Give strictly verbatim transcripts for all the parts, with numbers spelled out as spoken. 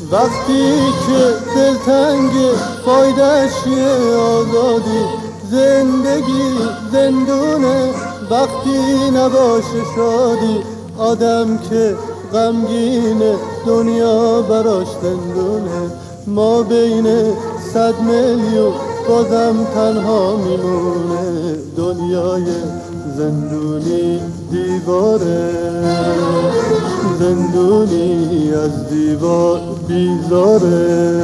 وقتی که دلتنگ فایدهش یه آزادی، زندگی زندونه وقتی نباشه شادی. آدم که غمگینه دنیا براش زندونه، ما بین صد میلیون بازم تنها میمونه. دنیای زندونی دیواره، زندونی از دیوار بیزاره.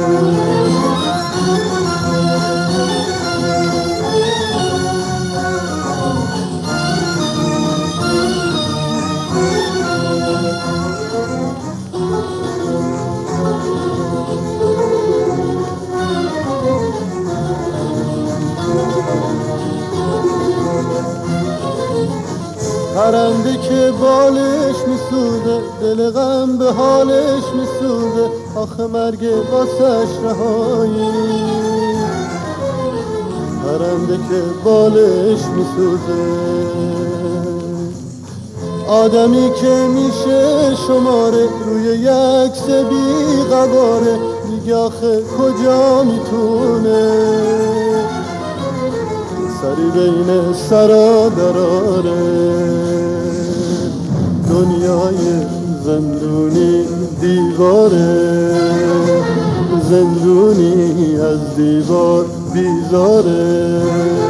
پرنده که بالش میسوزه، دل غم به حالش میسوزه. آخه مرگ واسش رهایی. پرنده که بالش میسوزه، آدمی که میشه شماره روی یک بی قباره. دیگه آخه کجا میتونه سری بین سرا دراره. دنیای زندونی دیواره، زندونی از دیوار بیزاره.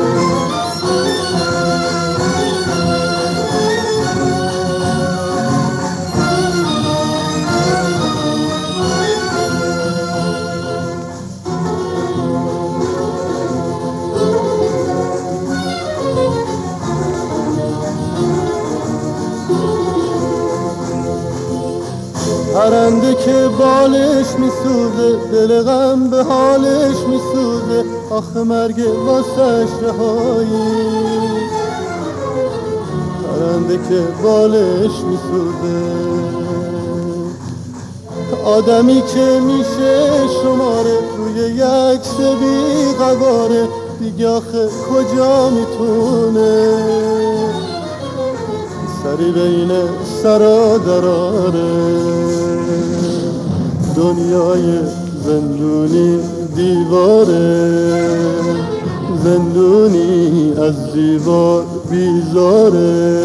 پرنده که بالش میسوزه، دل غم به حالش میسوزه. آخه مرگ واسش رهایی. پرنده که بالش میسوزه، آدمی که میشه شماره روی یک بی قباره. دیگه آخه کجا میتونه سری بین سرا دراره. دنیای زندونی دیواره، زندونی از دیوار بیزاره.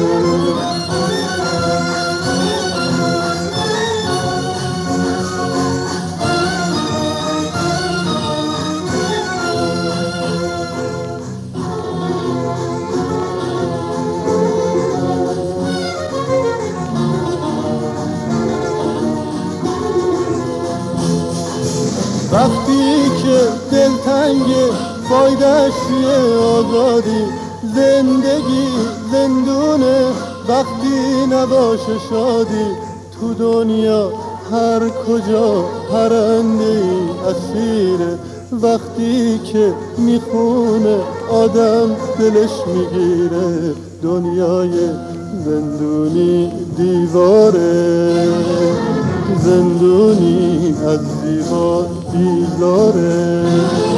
وقتی که دلتنگ فایدهش یه آزادی، زندگی زندونه وقتی نباشه شادی. تو دنیا هر کجا پرنده ای اسیره، وقتی که میخونه آدم دلش میگیره. دنیای زندونی دیواره، زندونی از دیوار بیزاره.